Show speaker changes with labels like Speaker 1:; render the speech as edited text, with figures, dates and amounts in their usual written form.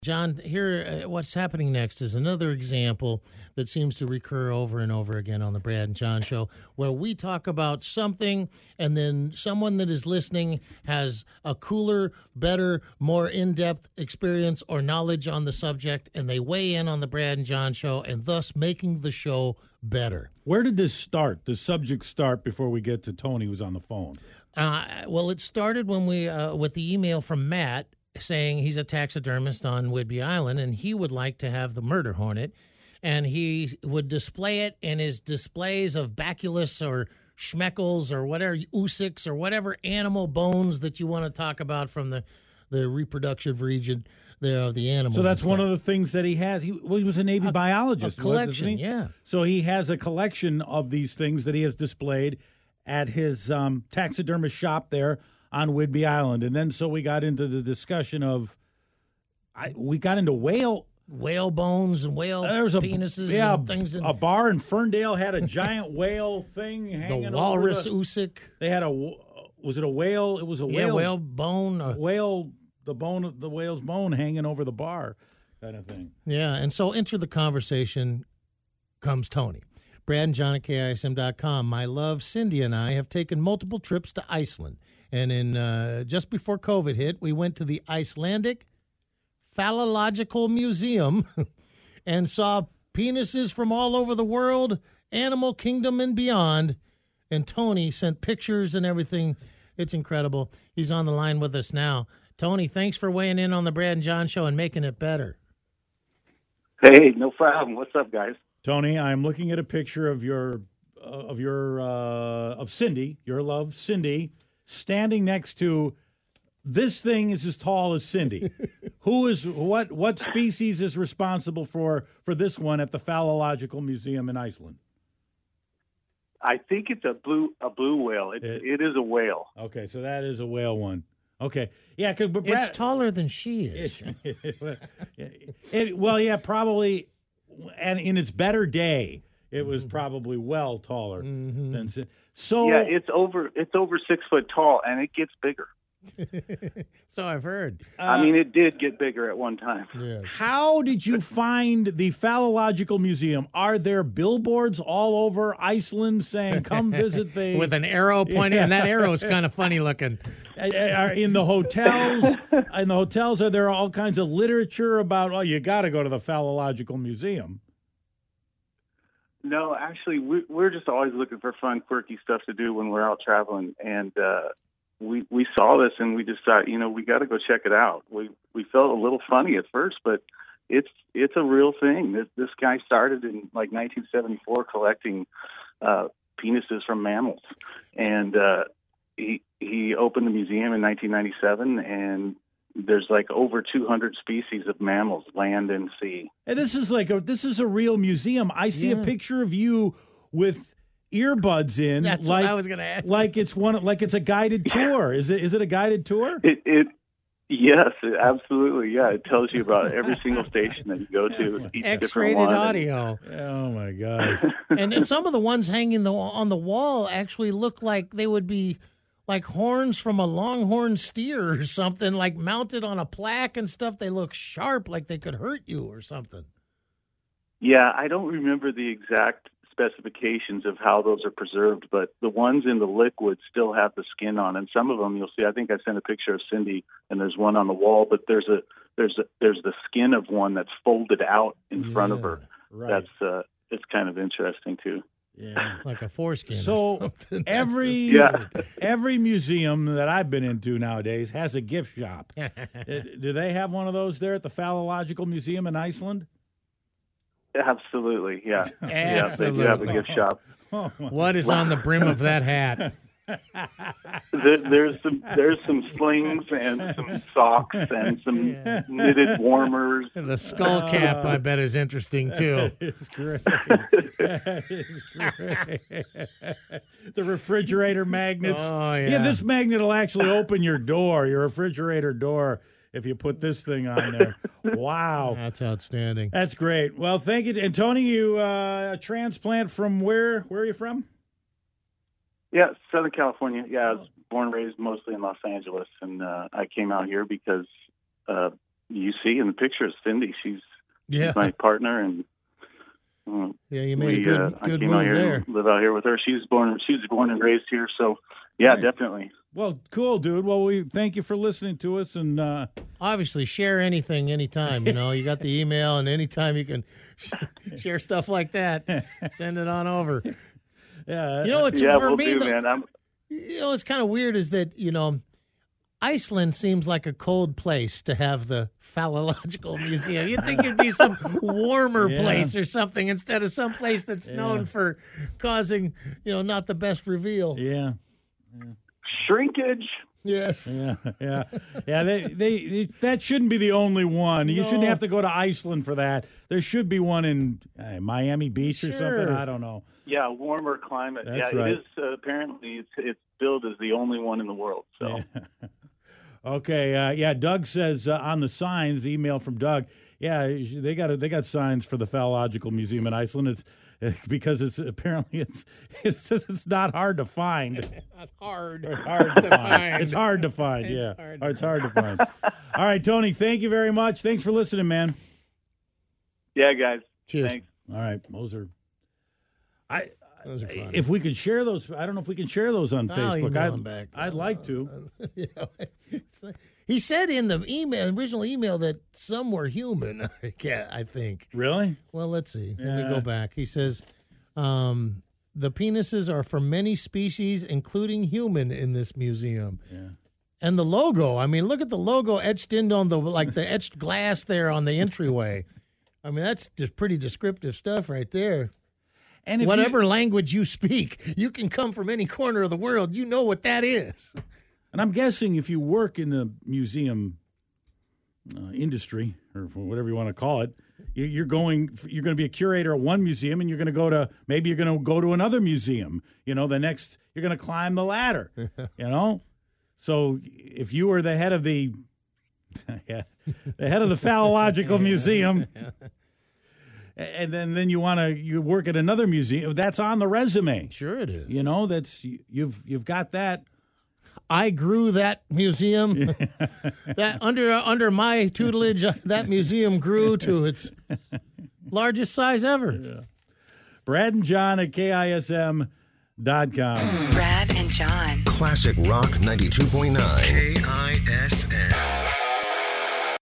Speaker 1: John, here, what's happening next is another example that seems to recur over and over again on the Brad and John Show, where we talk about something and then someone that is listening has a cooler, better, more in-depth experience or knowledge on the subject, and they weigh in on the Brad and John Show, and thus making the show better.
Speaker 2: Where did this start, the subject start, before we get to Tony, who's on the phone?
Speaker 1: Well, it started when we with the email from Matt, saying he's a taxidermist on Whidbey Island, and he would like to have the murder hornet, and he would display it in his displays of baculus or schmeckles or whatever, oocyx or whatever animal bones that you want to talk about from the reproductive region there of the animals.
Speaker 2: So that's one of the things that he has. He was a Navy biologist.
Speaker 1: A collection, yeah.
Speaker 2: So he has a collection of these things that he has displayed at his taxidermist shop there on Whidbey Island. And then so we got into the discussion of, we got into whale
Speaker 1: bones and whale penises and things.
Speaker 2: A bar in Ferndale had a giant whale thing hanging over
Speaker 1: the walrus oocyx.
Speaker 2: They had was it a whale? It was a whale.
Speaker 1: Whale bone.
Speaker 2: The whale's bone hanging over the bar kind of thing.
Speaker 1: Yeah, and so into the conversation comes Tony. Brad and John at KISM.com. My love, Cindy, and I have taken multiple trips to Iceland. And in just before COVID hit, we went to the Icelandic Phallological Museum and saw penises from all over the world, animal kingdom and beyond. And Tony sent pictures and everything. It's incredible. He's on the line with us now. Tony, thanks for weighing in on the Brad and John Show and making it better.
Speaker 3: Hey, no problem. What's up, guys?
Speaker 2: Tony, I'm looking at a picture of Cindy, your love, Cindy, standing next to this thing is as tall as Cindy. What species is responsible for this one at the Phallological Museum in Iceland?
Speaker 3: I think it's a blue whale. It is a whale.
Speaker 2: Okay, so that is a whale one. Okay, yeah, but
Speaker 1: it's taller than she is.
Speaker 2: Probably, and in its better day, it was probably well taller than. So
Speaker 3: yeah, it's over 6 foot tall, and it gets bigger.
Speaker 1: So I've heard.
Speaker 3: It did get bigger at one time.
Speaker 1: Yeah.
Speaker 2: How did you find the Phallological Museum? Are there billboards all over Iceland saying, come visit the...
Speaker 1: With an arrow pointing, and that arrow is kind of funny looking.
Speaker 2: In the hotels, are there all kinds of literature about, you got to go to the Phallological Museum?
Speaker 3: No, actually, we're just always looking for fun, quirky stuff to do when we're out traveling, and we saw this and we just thought, we got to go check it out. We felt a little funny at first, but it's a real thing. This guy started in like 1974 collecting penises from mammals, and he opened the museum in 1997, and there's like over 200 species of mammals, land and sea.
Speaker 2: And this is a real museum. I see a picture of you with earbuds in.
Speaker 1: That's what I was going to ask.
Speaker 2: Like it's a guided tour. Is it a guided tour?
Speaker 3: Yes, absolutely. Yeah, it tells you about every single station that you go to. Each
Speaker 1: X-rated audio.
Speaker 2: Oh my God!
Speaker 1: And some of the ones hanging on the wall actually look like they would be like horns from a longhorn steer or something, like mounted on a plaque and stuff. They look sharp, like they could hurt you or something.
Speaker 3: Yeah, I don't remember the exact specifications of how those are preserved, but the ones in the liquid still have the skin on, and some of them you'll see. I think I sent a picture of Cindy, and there's one on the wall, but there's the skin of one that's folded out in front of her.
Speaker 2: Right.
Speaker 3: It's kind of interesting too.
Speaker 1: Yeah, like a foreskin.
Speaker 2: So every museum that I've been into nowadays has a gift shop. Do they have one of those there at the Phallological Museum in Iceland?
Speaker 3: Absolutely, yeah.
Speaker 1: Absolutely.
Speaker 3: Yeah, they do have a gift shop.
Speaker 1: What is on the brim of that hat?
Speaker 3: There's some slings and some socks and some knitted warmers.
Speaker 1: The skull cap, I bet, is interesting too.
Speaker 2: It's great. It's great. The refrigerator magnets.
Speaker 1: Oh, yeah.
Speaker 2: This magnet will actually open your refrigerator door, if you put this thing on there. Wow.
Speaker 1: That's outstanding.
Speaker 2: That's great. Well, thank you. And Tony, you a transplant from where? Where are you from?
Speaker 3: Yeah, Southern California. Yeah, I was born and raised mostly in Los Angeles, and I came out here because you see in the picture is Cindy. She's my partner, and
Speaker 1: you made a good
Speaker 3: I came
Speaker 1: move
Speaker 3: out here
Speaker 1: there.
Speaker 3: and live out here with her. She was born and raised here, so yeah, definitely.
Speaker 2: Well, cool, dude. Well, we thank you for listening to us, and
Speaker 1: obviously share anything, anytime. You know, you got the email, and anytime you can share stuff like that, send it on over.
Speaker 2: Yeah,
Speaker 1: you know, it's
Speaker 3: yeah,
Speaker 1: for
Speaker 3: we'll
Speaker 1: me.
Speaker 3: do, man.
Speaker 1: You know, it's kind of weird is that Iceland seems like a cold place to have the phallological museum. You'd think it'd be some warmer place or something instead of some place that's known for causing, not the best reveal.
Speaker 2: Yeah.
Speaker 3: Shrinkage.
Speaker 1: Yes.
Speaker 2: Yeah. They that shouldn't be the only one. You shouldn't have to go to Iceland for that. There should be one in Miami Beach or something. I don't know.
Speaker 3: Yeah, warmer climate.
Speaker 2: That's right.
Speaker 3: It is. Apparently, it's billed as the only one in the world. So.
Speaker 2: Yeah. Okay. Doug says on the signs, the email from Doug. Yeah, they got signs for the Phallological Museum in Iceland. It's because it's not hard to find.
Speaker 1: Not hard.
Speaker 2: To find. It's hard to find. It's hard to find. All right, Tony. Thank you very much. Thanks for listening, man.
Speaker 3: Yeah, guys.
Speaker 1: Cheers.
Speaker 3: Thanks.
Speaker 2: All right, those are
Speaker 1: funny.
Speaker 2: If we could share those, I don't know if we can share those on Facebook. I'd like to.
Speaker 1: He said in the original email that some were human. I think.
Speaker 2: Really?
Speaker 1: Well, let's see. Let me go back. He says, the penises are from many species, including human, in this museum.
Speaker 2: Yeah.
Speaker 1: And the logo. I mean, look at the logo etched in on the etched glass there on the entryway. I mean, that's just pretty descriptive stuff right there. And whatever language you speak, you can come from any corner of the world. You know what that is.
Speaker 2: And I'm guessing if you work in the museum industry, or whatever you want to call it, you're going to be a curator at one museum, and you're going to go to another museum. The next you're going to climb the ladder. So if you were the head of the Phallological Museum. And then you work at another museum. That's on the resume.
Speaker 1: Sure, it is.
Speaker 2: That's you've got that.
Speaker 1: I grew that museum. That under my tutelage, that museum grew to its largest size ever.
Speaker 2: Yeah. Brad and John at KISM.com.
Speaker 4: Brad and John.
Speaker 5: Classic Rock 92.9.